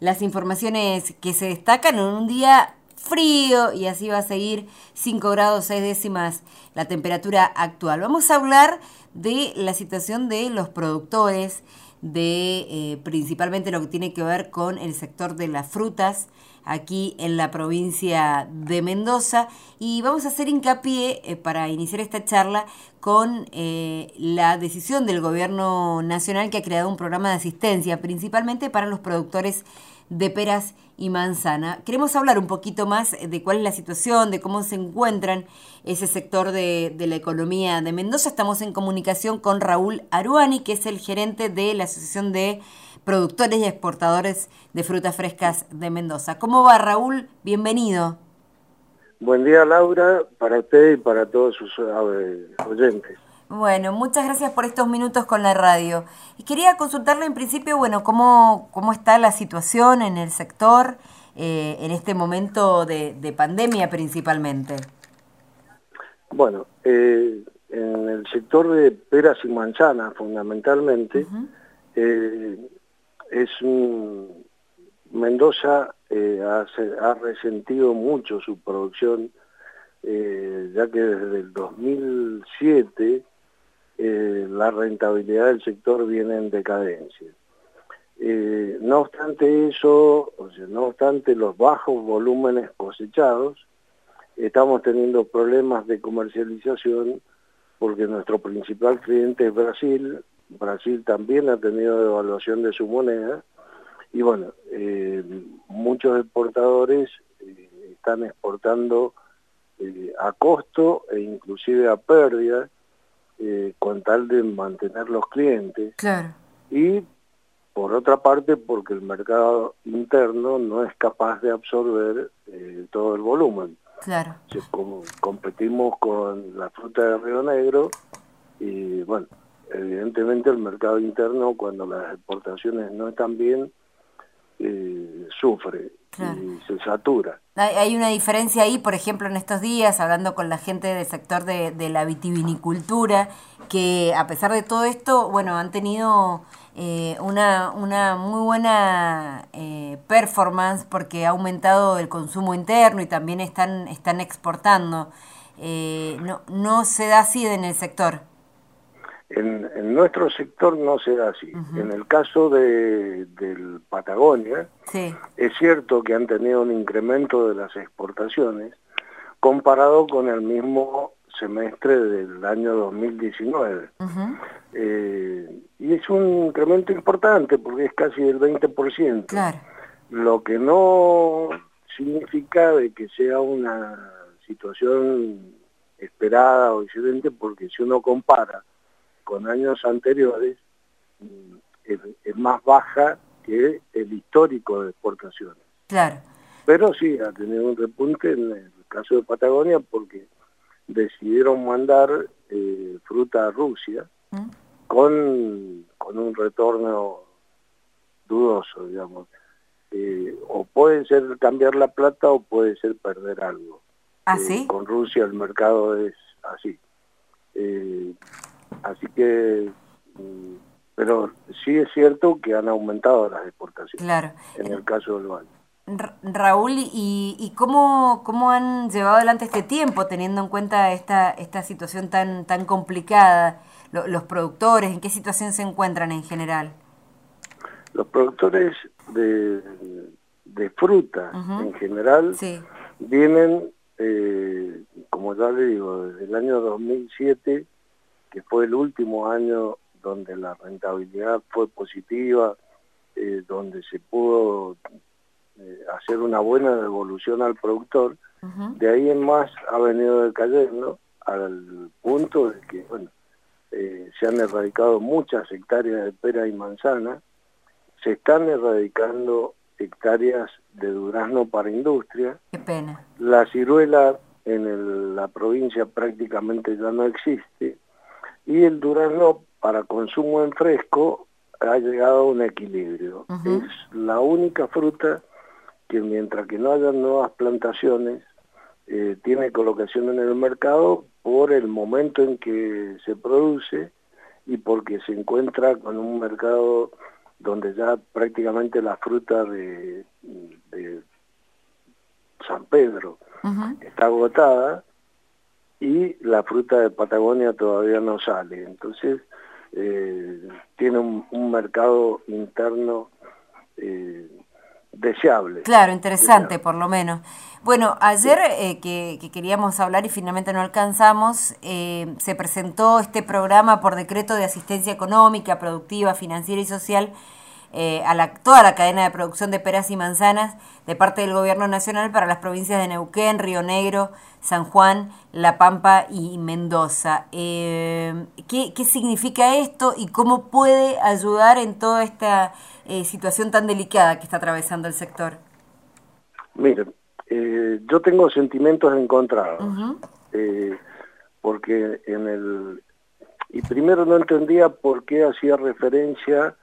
las informaciones que se destacan en un día frío y así va a seguir 5 grados 6 décimas la temperatura actual. Vamos a hablar de la situación de los productores, de principalmente lo que tiene que ver con el sector de las frutas aquí en la provincia de Mendoza, y vamos a hacer hincapié para iniciar esta charla con la decisión del gobierno nacional, que ha creado un programa de asistencia principalmente para los productores de peras y manzana. Queremos hablar un poquito más de cuál es la situación, de cómo se encuentran ese sector de la economía de Mendoza. Estamos en comunicación con Raúl Aruani, que es el gerente de la Asociación de Productores y Exportadores de Frutas Frescas de Mendoza. ¿Cómo va, Raúl? Bienvenido. Buen día, Laura, para usted y para todos sus oyentes. Bueno, muchas gracias por estos minutos con la radio. Y quería consultarle en principio, bueno, cómo está la situación en el sector en este momento de pandemia principalmente. Bueno, en el sector de peras y manzanas, fundamentalmente, eh, Mendoza ha resentido mucho su producción, ya que desde el 2007 la rentabilidad del sector viene en decadencia. No obstante eso, no obstante los bajos volúmenes cosechados, estamos teniendo problemas de comercialización porque nuestro principal cliente es Brasil. Brasil también ha tenido devaluación de su moneda y bueno, muchos exportadores están exportando a costo e inclusive a pérdida con tal de mantener los clientes. Claro. Y por otra parte, porque el mercado interno no es capaz de absorber todo el volumen. Claro. Competimos con la fruta de Río Negro y bueno, evidentemente el mercado interno, cuando las exportaciones no están bien, sufre Claro. y se satura. Hay una diferencia ahí, por ejemplo, en estos días, hablando con la gente del sector de la vitivinicultura, que a pesar de todo esto, bueno, han tenido una muy buena performance porque ha aumentado el consumo interno y también están exportando. No se da así en el sector. En nuestro sector no se da así. En el caso del Patagonia, Sí. es cierto que han tenido un incremento de las exportaciones comparado con el mismo semestre del año 2019. Y es un incremento importante porque es casi del 20%, Claro. lo que no significa de que sea una situación esperada o excelente, porque si uno compara con años anteriores, es más baja que el histórico de exportaciones. Claro. Pero sí, ha tenido un repunte en el caso de Patagonia porque decidieron mandar fruta a Rusia con un retorno dudoso, digamos. O puede ser cambiar la plata o puede ser perder algo. ¿Ah, sí? Con Rusia el mercado es así. Así que, pero sí es cierto que han aumentado las exportaciones, Claro. en el caso del Valle. Raúl, ¿y cómo han llevado adelante este tiempo, teniendo en cuenta esta situación tan complicada? Los productores, ¿en qué situación se encuentran en general? Los productores de fruta, en general, Sí. vienen, como ya le digo, desde el año 2007, que fue el último año donde la rentabilidad fue positiva, donde se pudo hacer una buena devolución al productor. De ahí en más ha venido decayendo al punto de que, bueno, se han erradicado muchas hectáreas de pera y manzana, se están erradicando hectáreas de durazno para industria. Qué pena. La ciruela la provincia prácticamente ya no existe, y el durazno para consumo en fresco ha llegado a un equilibrio. Es la única fruta que, mientras que no haya nuevas plantaciones, tiene colocación en el mercado por el momento en que se produce y porque se encuentra con un mercado donde ya prácticamente la fruta de San Pedro está agotada y la fruta de Patagonia todavía no sale. Entonces tiene un mercado interno deseable. Claro, interesante por lo menos. Bueno, ayer que queríamos hablar y finalmente no alcanzamos, se presentó este programa por decreto de asistencia económica, productiva, financiera y social a toda la cadena de producción de peras y manzanas de parte del Gobierno Nacional para las provincias de Neuquén, Río Negro, San Juan, La Pampa y Mendoza. ¿Qué significa esto y cómo puede ayudar en toda esta situación tan delicada que está atravesando el sector? Miren, yo tengo sentimientos encontrados, porque y primero no entendía por qué hacía referencia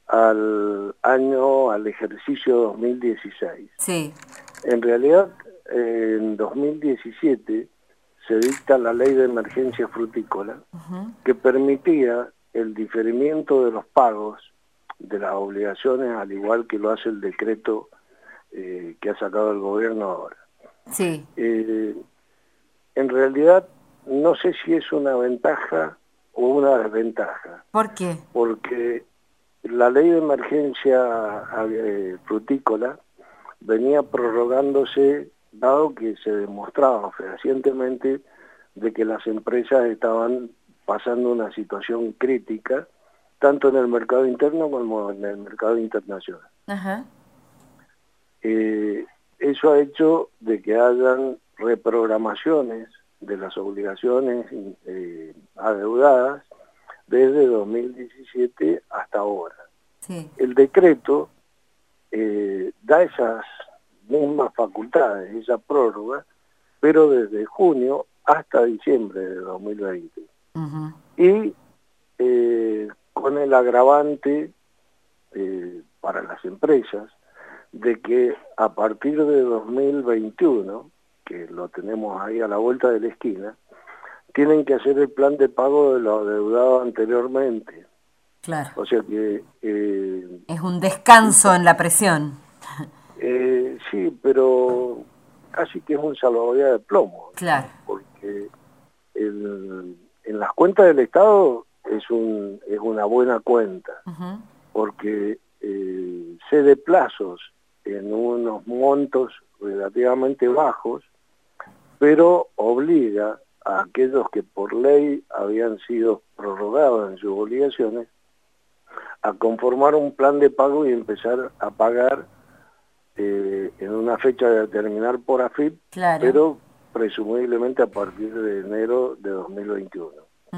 al ejercicio 2016. Sí. En realidad, en 2017 se dicta la Ley de Emergencia Frutícola, que permitía el diferimiento de los pagos de las obligaciones, al igual que lo hace el decreto que ha sacado el gobierno ahora. Sí. En realidad, no sé si es una ventaja o una desventaja. ¿Por qué? Porque la ley de emergencia frutícola venía prorrogándose, dado que se demostraba fehacientemente de que las empresas estaban pasando una situación crítica, tanto en el mercado interno como en el mercado internacional. Ajá. Eso ha hecho de que hayan reprogramaciones de las obligaciones adeudadas desde 2017 hasta ahora. Sí. El decreto da esas mismas facultades, esa prórroga, pero desde junio hasta diciembre de 2020. Y con el agravante para las empresas de que a partir de 2021, que lo tenemos ahí a la vuelta de la esquina, tienen que hacer el plan de pago de lo adeudado anteriormente. Claro. O sea que... es un descanso en la presión. Sí, pero casi que es un salvavidas de plomo. Claro. Porque en las cuentas del Estado es una buena cuenta, porque cede plazos en unos montos relativamente bajos, pero obliga a aquellos que por ley habían sido prorrogados en sus obligaciones a conformar un plan de pago y empezar a pagar en una fecha de determinar por AFIP, claro, pero presumiblemente a partir de enero de 2021.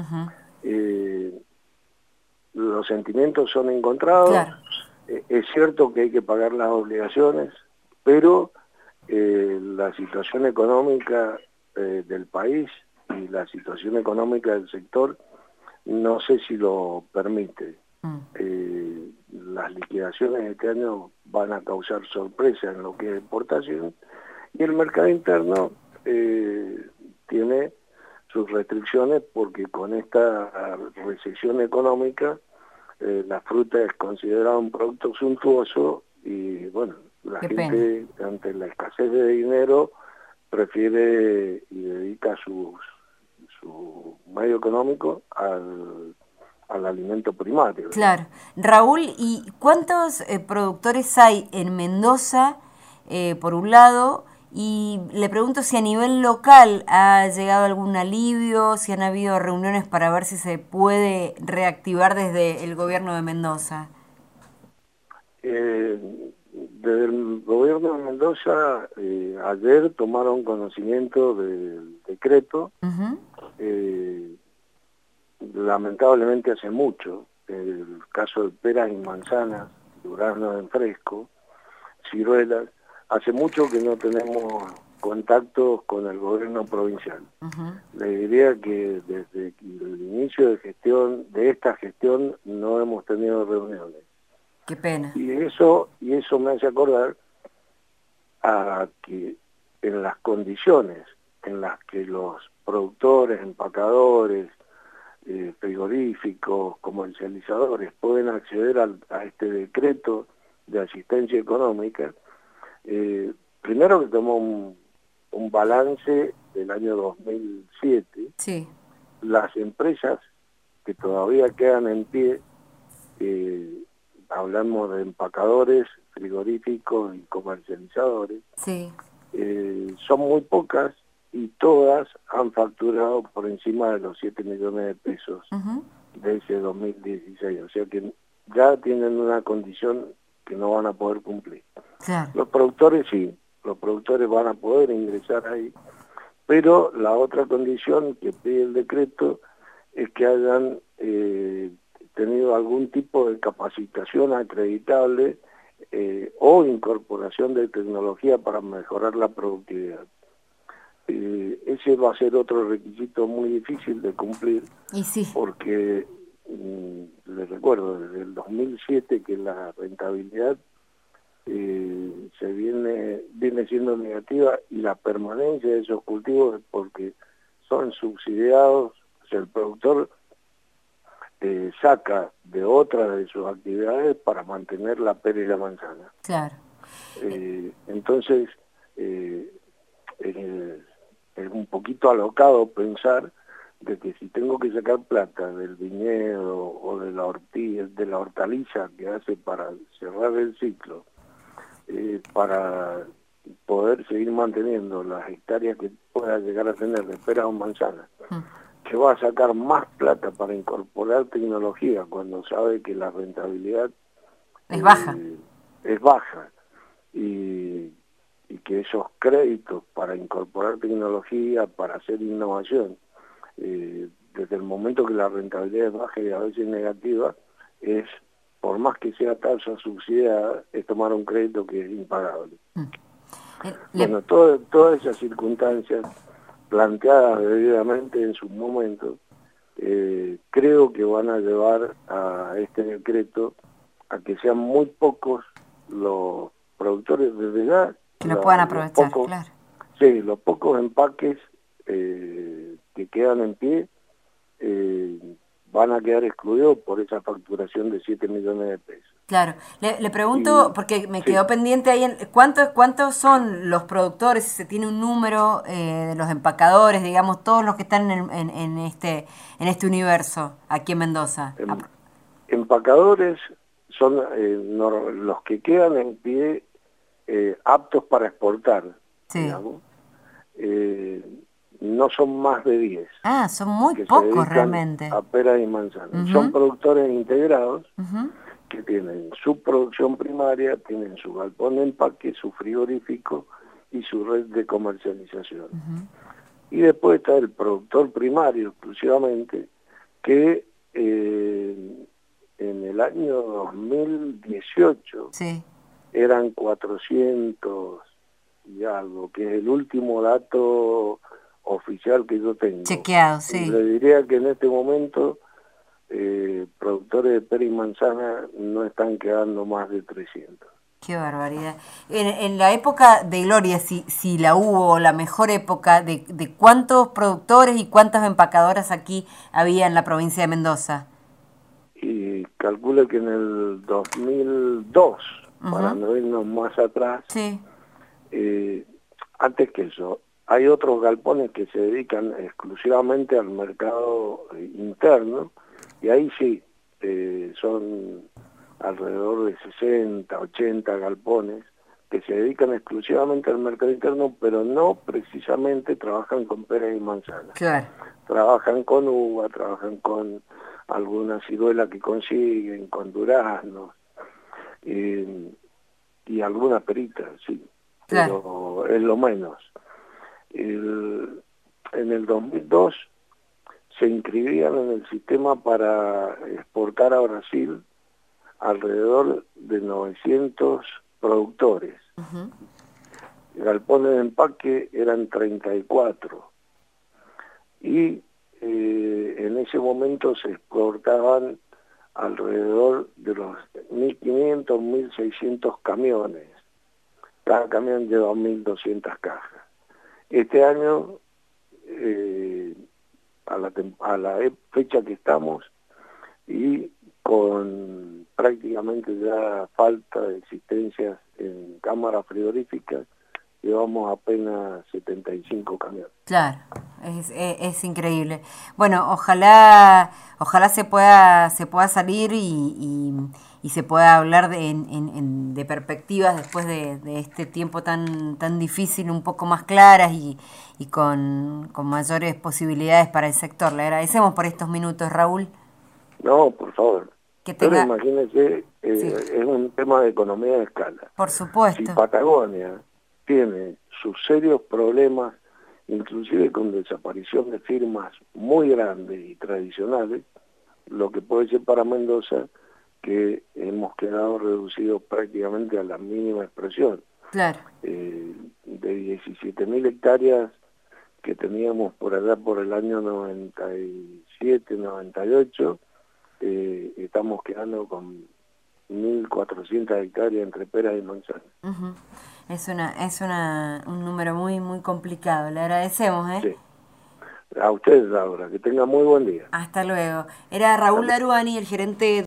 Los sentimientos son encontrados. Claro. Es cierto que hay que pagar las obligaciones, pero la situación económica del país y la situación económica del sector no sé si lo permite. Las liquidaciones de este año van a causar sorpresa en lo que es exportación, y el mercado interno tiene sus restricciones, porque con esta recesión económica la fruta es considerada un producto suntuoso y bueno, la gente ante la escasez de dinero prefiere y dedica su medio económico al alimento primario. Claro. Raúl, ¿y cuántos productores hay en Mendoza, por un lado? Y le pregunto si a nivel local ha llegado algún alivio, si han habido reuniones para ver si se puede reactivar desde el gobierno de Mendoza. Desde el gobierno de Mendoza, ayer tomaron conocimiento del decreto. Lamentablemente hace mucho, el caso de peras y manzanas, duraznos en fresco, ciruelas, hace mucho que no tenemos contactos con el gobierno provincial. Le diría que desde el inicio de esta gestión no hemos tenido reuniones. Qué pena. Y eso me hace acordar a que en las condiciones en las que los productores, empacadores, frigoríficos, comercializadores, pueden acceder a este decreto de asistencia económica. Primero que tomó un balance del año 2007, Sí. las empresas que todavía quedan en pie, hablamos de empacadores, frigoríficos y comercializadores, Sí. son muy pocas y todas han facturado por encima de los 7 millones de pesos Ujú. de ese 2016, o sea que ya tienen una condición que no van a poder cumplir. Claro. Los productores sí, los productores van a poder ingresar ahí, pero la otra condición que pide el decreto es que hayan tenido algún tipo de capacitación acreditable o incorporación de tecnología para mejorar la productividad. Ese va a ser otro requisito muy difícil de cumplir, Y sí. porque les recuerdo, desde el 2007 que la rentabilidad viene siendo negativa, y la permanencia de esos cultivos es porque son subsidiados, o sea, el productor saca de otra de sus actividades para mantener la pera y la manzana. Claro. Entonces, es un poquito alocado pensar de que si tengo que sacar plata del viñedo o de la hortaliza que hace para cerrar el ciclo, para poder seguir manteniendo las hectáreas que pueda llegar a tener de peras o manzanas, que va a sacar más plata para incorporar tecnología cuando sabe que la rentabilidad Es baja. es baja, y que esos créditos para incorporar tecnología, para hacer innovación, desde el momento que la rentabilidad es baja y a veces negativa, es, por más que sea tasa subsidiada, es tomar un crédito que es impagable. Bueno, todas esas circunstancias planteadas debidamente en su momento, creo que van a llevar a este decreto a que sean muy pocos los productores desde ya, que lo puedan aprovechar, claro. Sí, los pocos empaques que quedan en pie van a quedar excluidos por esa facturación de 7 millones de pesos. Claro, le pregunto, porque me sí. quedó pendiente ahí, ¿cuántos son los productores, si se tiene un número de los empacadores, digamos, todos los que están en este universo aquí en Mendoza? Empacadores son los que quedan en pie aptos para exportar, sí. Digamos. No son más de 10. Ah, son muy pocos realmente. A peras y manzanas. Son productores integrados que tienen su producción primaria, tienen su galpón de empaque, su frigorífico y su red de comercialización. Y después está el productor primario exclusivamente, que en el año 2018 eran 400 y algo, que es el último dato oficial que yo tengo. Chequeado, sí. Le diría que en este momento productores de pera y manzana no están quedando más de 300. Qué barbaridad. En la época de Gloria, si la hubo, la mejor época, de ¿cuántos productores y cuántas empacadoras aquí había en la provincia de Mendoza? Y calcule que en el 2002, para no irnos más atrás, antes que eso, hay otros galpones que se dedican exclusivamente al mercado interno, y ahí sí, son alrededor de 60, 80 galpones que se dedican exclusivamente al mercado interno, pero no precisamente trabajan con peras y manzanas. Claro. Trabajan con uva, trabajan con alguna ciruela que consiguen, con duraznos, y algunas peritas, sí, pero es lo menos. En el 2002 se inscribían en el sistema para exportar a Brasil alrededor de 900 productores. Galpones de empaque eran 34. Y en ese momento se exportaban alrededor de los 1.500, 1.600 camiones. Cada camión lleva 1.200 cajas. Este año, a la fecha que estamos y con prácticamente ya falta de existencias en cámaras frigoríficas, llevamos apenas 75 camiones. Claro, es increíble. Bueno, ojalá se pueda salir y se pueda hablar de perspectivas después de este tiempo tan difícil, un poco más claras y con mayores posibilidades para el sector. Le agradecemos por estos minutos, Raúl. No, por favor. Que Pero tenga... imagínese, Sí, es un tema de economía de escala. por Si supuesto. Patagonia tiene sus serios problemas, inclusive con desaparición de firmas muy grandes y tradicionales, lo que puede ser para Mendoza, que hemos quedado reducidos prácticamente a la mínima expresión. Claro. De 17.000 hectáreas que teníamos por allá por el año 97, 98, estamos quedando con 1.400 hectáreas entre peras y manzanas. Uh-huh. Un número muy complicado. Le agradecemos, ¿eh? Sí. A ustedes ahora, que tengan muy buen día. Hasta luego. Era Hasta Raúl luego. Aruani, el gerente